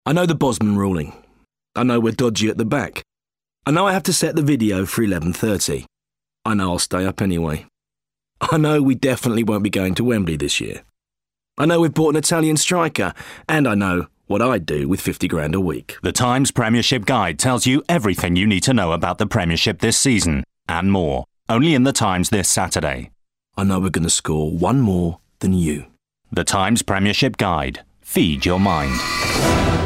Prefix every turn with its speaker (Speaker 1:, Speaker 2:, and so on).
Speaker 1: I know the Bosman ruling. I know we're dodgy at the back. I know I have to set the video for 11:30. I know I'll stay up anyway. I know we definitely won't be going to Wembley this year. I know we've bought an Italian striker, and I know what I'd do with 50 grand a week.
Speaker 2: The Times Premiership Guide tells you everything you need to know about the Premiership this season, and more. Only in The Times this Saturday.
Speaker 1: I know we're going to score one more than you.
Speaker 2: The Times Premiership Guide. Feed your mind.